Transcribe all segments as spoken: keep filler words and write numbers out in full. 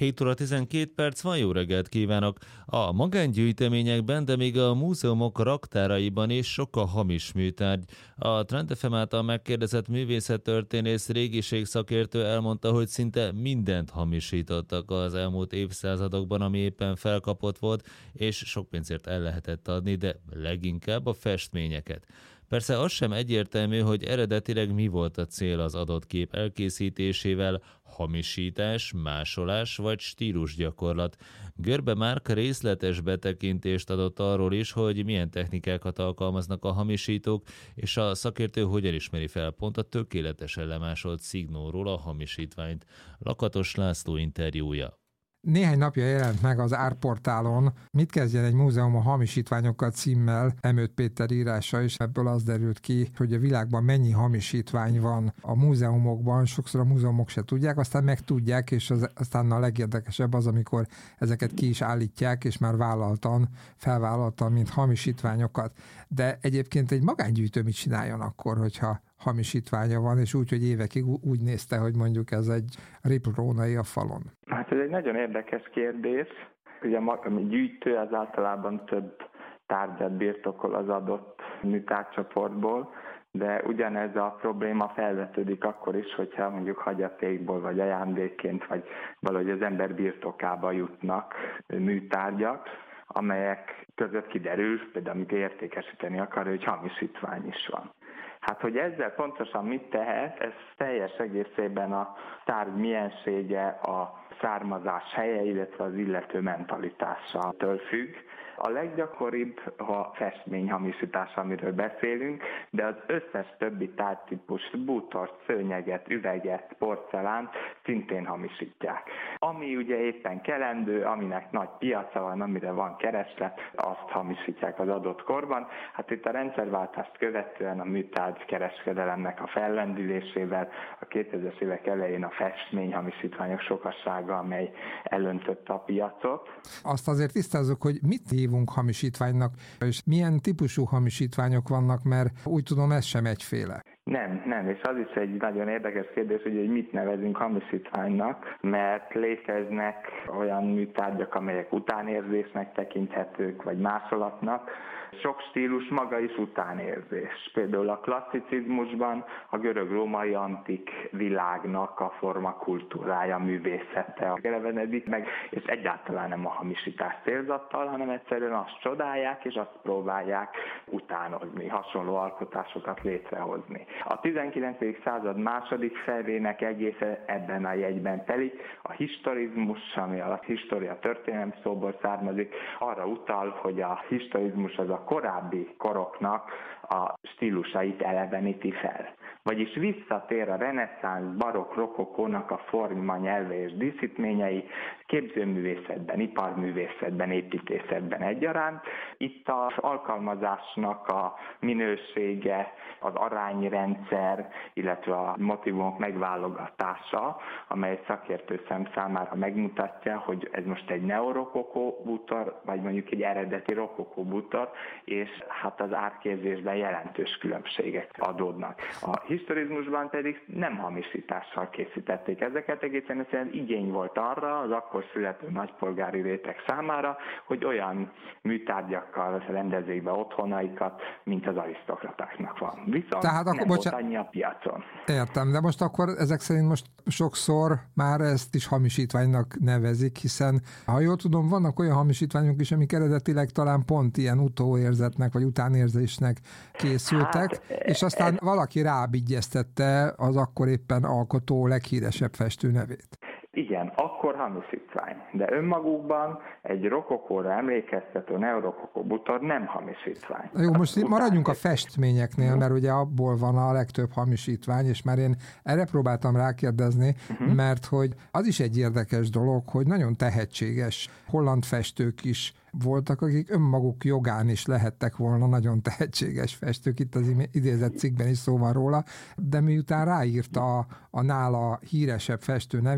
hét óra tizenkét perc van, jó reggelt kívánok! A magángyűjteményekben, de még a múzeumok raktáraiban is sok a hamis műtárgy. A Trend ef em által megkérdezett művészettörténész régiségszakértő elmondta, hogy szinte mindent hamisítottak az elmúlt évszázadokban, ami éppen felkapott volt, és sok pénzért el lehetett adni, de leginkább a festményeket. Persze az sem egyértelmű, hogy eredetileg mi volt a cél az adott kép elkészítésével, hamisítás, másolás vagy stílusgyakorlat. Görbe Márk részletes betekintést adott arról is, hogy milyen technikákat alkalmaznak a hamisítók, és a szakértő hogyan ismeri fel pont a tökéletesen lemásolt szignóról a hamisítványt. Lakatos László interjúja. Néhány napja jelent meg az Árportálon Mit kezdjen egy múzeum a hamisítványokkal címmel Emőt Péter írása, és ebből az derült ki, hogy a világban mennyi hamisítvány van a múzeumokban, sokszor a múzeumok se tudják, aztán meg tudják, és az, aztán a legérdekesebb az, amikor ezeket ki is állítják, és már vállaltan, felvállaltan, mint hamisítványokat. De egyébként egy magángyűjtő mit csináljon akkor, hogyha hamisítványa van, és úgy, hogy évekig úgy nézte, hogy mondjuk ez egy riprónai a falon? Hát ez egy nagyon érdekes kérdés. Ugye a gyűjtő az általában több tárgyat birtokol az adott műtárgycsoportból, de ugyanez a probléma felvetődik akkor is, hogyha mondjuk hagyatékból, vagy ajándékként, vagy valahogy az ember birtokába jutnak műtárgyak, amelyek között kiderül, például amikor értékesíteni akar, hogy hamisítvány is van. Hát, hogy ezzel pontosan mit tehet, ez teljes egészében a tárgy miensége, a származás helye, illetve az illető mentalitásától függ. A leggyakoribb a festményhamisítás, amiről beszélünk, de az összes többi tárgytípust, bútort, szőnyeget, üveget, porcelánt szintén hamisítják. Ami ugye éppen kelendő, aminek nagy piaca van, amire van kereslet, azt hamisítják az adott korban. Hát itt a rendszerváltást követően a műtárgy kereskedelemnek a fellendülésével a kétezres évek elején a festményhamisítványok sokassága, amely elöntötte a piacot. Azt azért tisztázzuk, hogy mit hívunk hamisítványnak, és milyen típusú hamisítványok vannak, mert úgy tudom, ez sem egyféle. Nem, nem, és az is egy nagyon érdekes kérdés, hogy mit nevezünk hamisítványnak, mert léteznek olyan műtárgyak, amelyek utánérzésnek tekinthetők, vagy másolatnak. Sok stílus maga is utánérzés. Például a klasszicizmusban a görög-római antik világnak a formakultúrája, művészete elevenedik meg, és egyáltalán nem a hamisítás célzattal, hanem egyszerűen azt csodálják, és azt próbálják utánozni, hasonló alkotásokat létrehozni. A tizenkilencedik század második felének egészen ebben a jegyben telik. A historizmus, ami a história történelem szóból származik, arra utal, hogy a historizmus az a korábbi koroknak a stílusait eleveníti fel. Vagyis visszatér a reneszánsz, barokk, rokokónak a forma, nyelve és díszítményei képzőművészetben, iparművészetben, építészetben egyaránt. Itt az alkalmazásnak a minősége, az arányrendszer, illetve a motivumok megválogatása, amely szakértő szem számára megmutatja, hogy ez most egy neorokokó bútor, vagy mondjuk egy eredeti rokokó bútor, és hát az árképzésben jelentős különbségek adódnak. A historizmusban pedig nem hamisítással készítették ezeket, egészen egyszerűen igény volt arra az akkor születő nagypolgári réteg számára, hogy olyan műtárgyakkal rendezzék be otthonaikat, mint az arisztokratáknak van. Viszont Tehát akkor, nem bocsán... volt annyi a piacon. Értem, de most akkor ezek szerint most sokszor már ezt is hamisítványnak nevezik, hiszen ha jól tudom, vannak olyan hamisítványok is, amik eredetileg talán pont ilyen utóérzetnek vagy utánérzésnek készültek, hát, és aztán ez... valaki rábigyeztette az akkor éppen alkotó leghíresebb festő nevét. Igen, akkor hamisítvány, de önmagukban egy rokokóra emlékeztető neorokokó bútor nem hamisítvány. Jó, most után... maradjunk a festményeknél, mert ugye abból van a legtöbb hamisítvány, és már én erre próbáltam rákérdezni, uh-huh. mert hogy az is egy érdekes dolog, hogy nagyon tehetséges holland festők is voltak, akik önmaguk jogán is lehettek volna nagyon tehetséges festők, itt az idézett cikkben is szó van róla, de miután ráírta a, a nála híresebb festő nevét, annak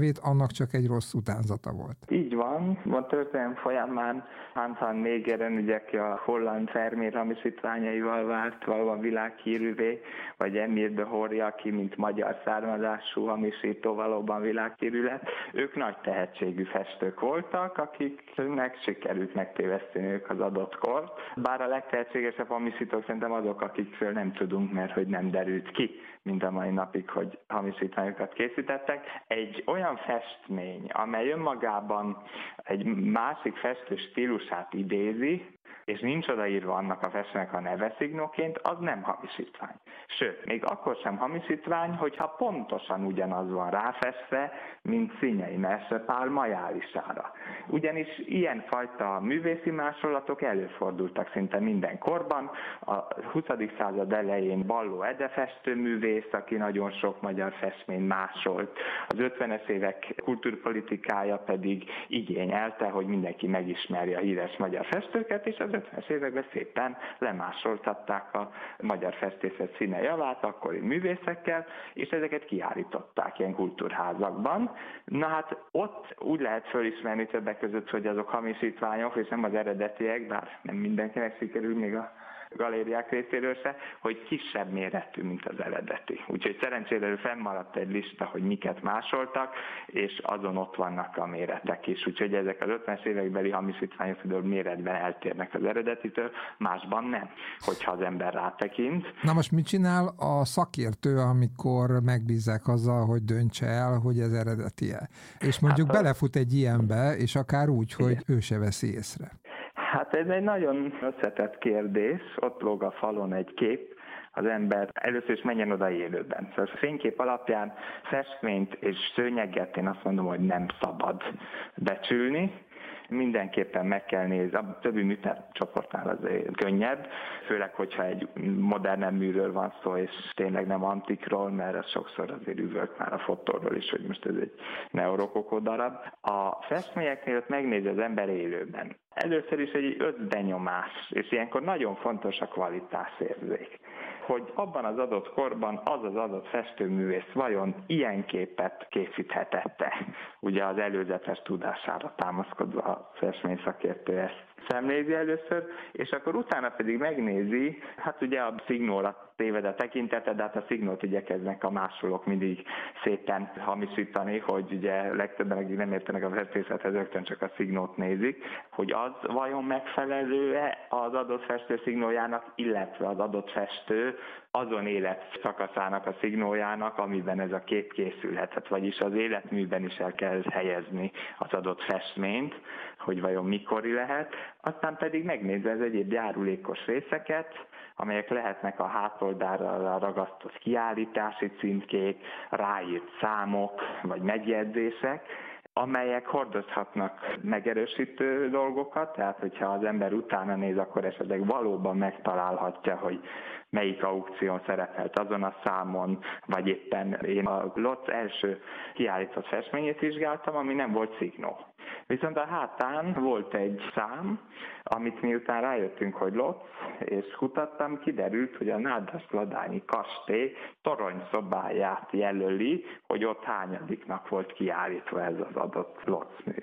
annak csak egy rossz utánzata volt. Így van, a történelem folyamán Hans van Meegeren, ugye, aki a holland Vermeer hamisítványaival vált valóban világhírűvé, vagy Emile de Hory, aki mint magyar származású hamisító valóban világhírű lett. Ők nagy tehetségű festők voltak, akiknek sikerült megtéveszteniük az adott kort. Bár a legtehetségesebb hamisítók szerintem azok, akikről nem tudunk, mert hogy nem derült ki, mint a mai napig, hogy hamisítványokat készítettek. Egy olyan festmény, amely önmagában egy másik festő stílusát idézi, és nincs odaírva annak a festőnek a neve szignóként, az nem hamisítvány. Sőt, még akkor sem hamisítvány, hogyha pontosan ugyanaz van ráfestve, mint Színyei Merse Pál majálisára. Ugyanis ilyenfajta művészi másolatok előfordultak szinte minden korban. A huszadik század elején Balló Ede festőművész, aki nagyon sok magyar festményt másolt. Az ötvenes évek kultúrpolitikája pedig igényelte, hogy mindenki megismerje a híres magyar festőket, és az ötvenes években szépen lemásoltatták a magyar festészet színe javát akkori művészekkel, és ezeket kiállították ilyen kultúrházakban. Na hát ott úgy lehet fölismerni többek között, hogy azok hamisítványok, és nem az eredetiek, bár nem mindenkinek sikerül még a galériák részéről se, hogy kisebb méretű, mint az eredeti. Úgyhogy szerencsére fennmaradt egy lista, hogy miket másoltak, és azon ott vannak a méretek is. Úgyhogy ezek az ötvenes évekbeli hamisítványok például méretben eltérnek az eredetitől, másban nem, hogyha az ember rátekint. Na most mit csinál a szakértő, amikor megbízzák azzal, hogy döntse el, hogy ez eredeti-e? És mondjuk hát a... belefut egy ilyenbe, és akár úgy, hogy igen, ő se veszi észre. Hát ez egy nagyon összetett kérdés, ott lóg a falon egy kép, az ember először is menjen oda élőben. Szóval a fénykép alapján festményt és szőnyeget én azt mondom, hogy nem szabad becsülni. Mindenképpen meg kell nézni, a többi műtárcsoportnál azért könnyebb, főleg, hogyha egy modernebb műről van szó, és tényleg nem antikról, mert ez sokszor azért üvölt már a fotóról is, hogy most ez egy neorokokó darab. A festményeknél ott megnézi az ember élőben. Először is egy összbenyomás, és ilyenkor nagyon fontos a kvalitásérzék, hogy abban az adott korban az az adott festőművész vajon ilyen képet készíthetette, ugye az előzetes tudására támaszkodva a festményszakértő ezt szemlézi először, és akkor utána pedig megnézi, hát ugye a szignóra téved a tekintete, de hát a szignót igyekeznek a másolók mindig szépen hamisítani, hogy ugye legtöbben, akik nem értenek a festészethez, rögtön csak a szignót nézik, hogy az vajon megfelelő-e az adott festő szignójának, illetve az adott festő azon életszakaszának a szignójának, amiben ez a kép készülhet, vagyis az életműben is el kell helyezni az adott festményt, hogy vajon mikori lehet, aztán pedig megnézve az egyéb járulékos részeket, amelyek lehetnek a hátoldalra ragasztott kiállítási címkék, ráírt számok vagy megjegyzések, amelyek hordozhatnak megerősítő dolgokat, tehát hogyha az ember utána néz, akkor esetleg valóban megtalálhatja, hogy melyik aukción szerepelt azon a számon, vagy éppen én a Lotz első kiállított festményét vizsgáltam, ami nem volt szignó. Viszont a hátán volt egy szám, amit miután rájöttünk, hogy Lotz, és kutattam, kiderült, hogy a Nádas-Ladányi kastély toronyszobáját jelöli, hogy ott hányadiknak volt kiállítva ez az adott Lotz mű.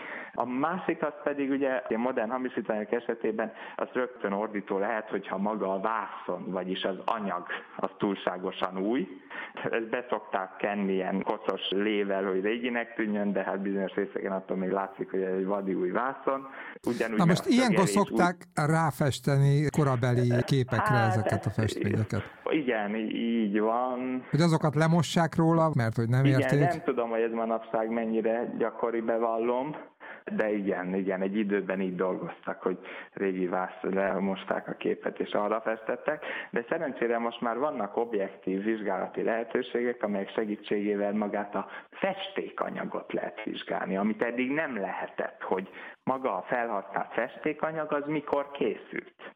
A másik az pedig ugye a modern hamisítványok esetében az rögtön ordító lehet, hogyha maga a vászon, vagyis az anyag az túlságosan új. Ezt beszokták kenni ilyen koszos lével, hogy réginek tűnjön, de hát bizonyos részeken attól még látszik, hogy ez egy vadi új vászon. Ugyanúgy na most ilyenkor szokták új... ráfesteni korabeli képekre hát, ezeket a festményeket. Igen, így van. Hogy azokat lemossák róla, mert hogy nem igen, érték? Nem tudom, hogy ez manapság mennyire gyakori, bevallom. De igen, igen, egy időben így dolgoztak, hogy régi vászra lemosták a képet és arra festettek, de szerencsére most már vannak objektív vizsgálati lehetőségek, amelyek segítségével magát a festékanyagot lehet vizsgálni, amit eddig nem lehetett, hogy maga a felhasznált festékanyag az mikor készült.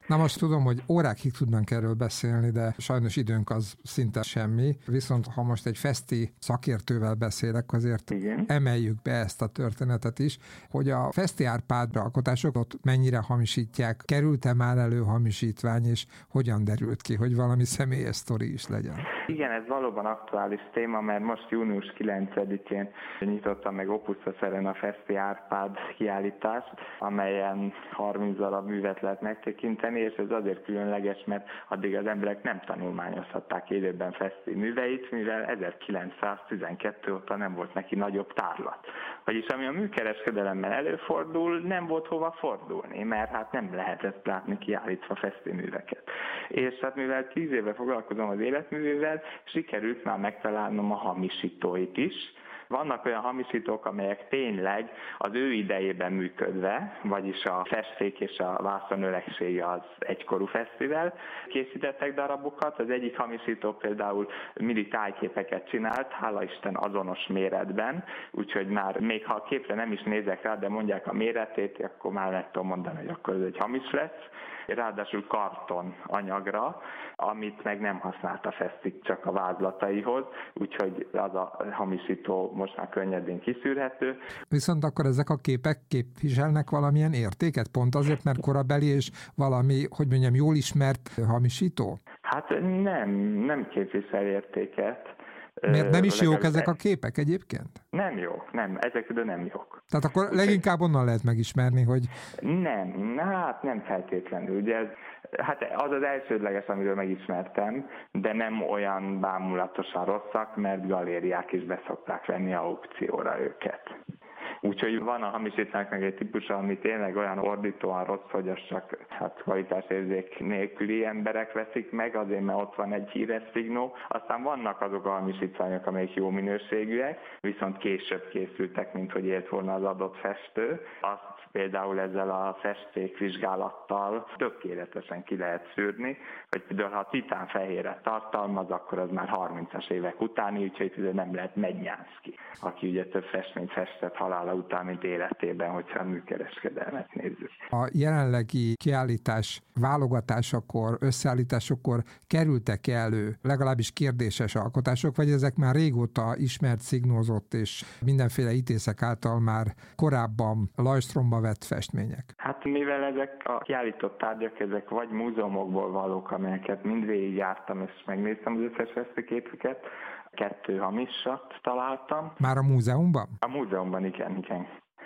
Na most tudom, hogy órákig tudnánk erről beszélni, de sajnos időnk az szinte semmi. Viszont ha most egy feszti szakértővel beszélek, azért igen, emeljük be ezt a történetet is, hogy a Feszti Árpád alkotásokat mennyire hamisítják, került-e már elő hamisítvány, és hogyan derült ki, hogy valami személyes sztori is legyen? Igen, ez valóban aktuális téma, mert most június kilencedikén nyitotta meg Opus Serena a Feszti Árpád kiállítást, amelyen harminc darab művet lehet megtekinteni, és ez azért különleges, mert addig az emberek nem tanulmányozhatták élőben Feszti műveit, mivel ezerkilencszáztizenkettő óta nem volt neki nagyobb tárlat. Vagyis ami a műkereskedelemmel előfordul, nem volt hova fordulni, mert hát nem lehetett látni kiállítva Feszti műveket. És hát mivel tíz éve foglalkozom az életművével, sikerült már megtalálnom a hamisítóit is. Vannak olyan hamisítók, amelyek tényleg az ő idejében működve, vagyis a festék és a vászon öregsége az egykorú Fesztivel készítettek darabokat. Az egyik hamisító például mindig tájképeket csinált, hála Isten azonos méretben, úgyhogy már még ha a képre nem is nézek rá, de mondják a méretét, akkor már meg tudom mondani, hogy akkor ez egy hamis lesz. Ráadásul karton anyagra, amit meg nem használt a Feszti csak a vázlataihoz, úgyhogy az a hamisító most már könnyedén kiszűrhető. Viszont akkor ezek a képek képviselnek valamilyen értéket? Pont azért, mert korabeli és valami, hogy mondjam, jól ismert hamisító? Hát nem, nem képvisel értéket. Miért nem is jók ezek a képek egyébként? Nem jók, nem, ezek de nem jók. Tehát akkor leginkább onnan lehet megismerni, hogy... Nem, hát nem feltétlenül. Ugye ez, hát az az elsődleges, amiről megismertem, de nem olyan bámulatosan rosszak, mert galériák is beszokták venni aukcióra őket. Úgyhogy van a hamisítványoknak egy típusa, ami tényleg olyan ordítóan rossz, hogy az csak hát kvalitásérzék nélküli emberek veszik meg, azért mert ott van egy híres szignó. Aztán vannak azok a hamisítványok, amelyek jó minőségűek, viszont később készültek, mint hogy élt volna az adott festő. Azt például ezzel a festékvizsgálattal tökéletesen ki lehet szűrni, hogy például ha titánfehéret tartalmaz, akkor az már harmincas évek utáni, úgyhogy nem lehet Mednyánszky, aki ugye több festményt festett halála után, mint életében, hogyha a műkereskedelmet nézzük. A jelenlegi kiállítás válogatásakor, összeállításokor kerültek elő legalábbis kérdéses alkotások, vagy ezek már régóta ismert, szignózott és mindenféle ítészek által már korábban lajstromba vett festmények? Hát mivel ezek a kiállított tárgyak, ezek vagy múzeumokból valók, amelyeket mindvégig jártam, és megnéztem az összes fesztiképüket, kettő hamisat találtam. Már a múzeumban? A múzeumban, igen, igen.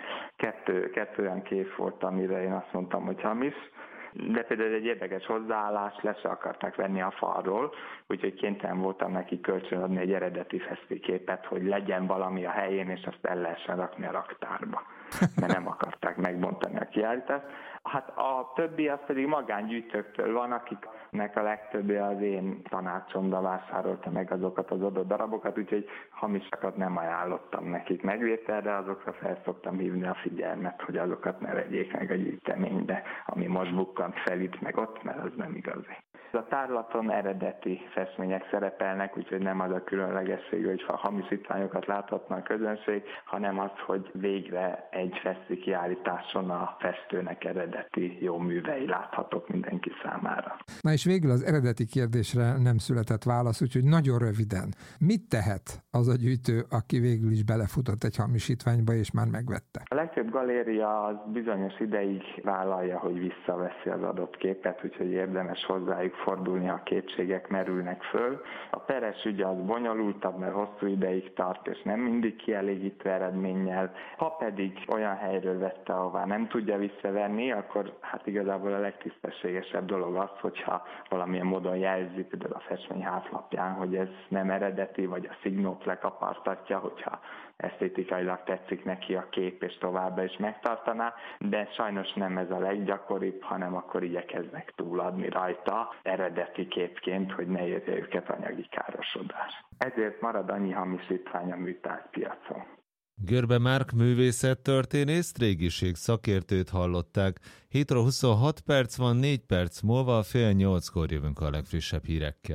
Kettő, kettő olyan kép volt, amire én azt mondtam, hogy hamis. De például egy érdekes hozzáállás, le se akarták venni a falról, úgyhogy kénytelen voltam neki kölcsönadni egy eredeti festiképet, hogy legyen valami a helyén, és azt el lehessen rakni a raktárba. Mert nem akarták megbontani a kiállítást. Hát a többi az pedig magángyűjtőktől van, akiknek a legtöbbje az én tanácsomra vásárolta meg azokat az adott darabokat, úgyhogy hamisakat nem ajánlottam nekik megvételre, azokra fel szoktam hívni a figyelmet, hogy azokat ne vegyék meg a gyűjteménybe, ami most bukkant fel itt meg ott, mert az nem igazi. A tárlaton eredeti festmények szerepelnek, úgyhogy nem az a különlegesség, hogy a hamisítványokat láthatna a közönség, hanem az, hogy végre egy feszti kiállításon a festőnek eredeti jó művei láthatók mindenki számára. Na és végül az eredeti kérdésre nem született válasz, úgyhogy nagyon röviden. Mit tehet az a gyűjtő, aki végül is belefutott egy hamisítványba és már megvette? A legtöbb galéria az bizonyos ideig vállalja, hogy visszaveszi az adott képet, úgyhogy érdemes hozzájuk fordulni, ha kétségek merülnek föl. A peres ügy az bonyolultabb, mert hosszú ideig tart, és nem mindig kielégítő eredménnyel. Ha pedig olyan helyről vette, ahová nem tudja visszavenni, akkor hát igazából a legtisztességesebb dolog az, hogyha valamilyen módon jelzi, például a festmény hátlapján, hogy ez nem eredeti, vagy a szignót lekapartatja, hogyha esztétikailag tetszik neki a kép, és továbbra is megtartaná, de sajnos nem ez a leggyakoribb, hanem akkor igyekeznek túladni rajta eredeti képként, hogy ne érje őket anyagi károsodás. Ezért marad annyi hamisítvány a műtárgypiacon. Görbe Márk művészettörténészt, régiség szakértőt hallották. hét óra huszonhat perc van, négy perc múlva fél nyolckor jövünk a legfrissebb hírekkel.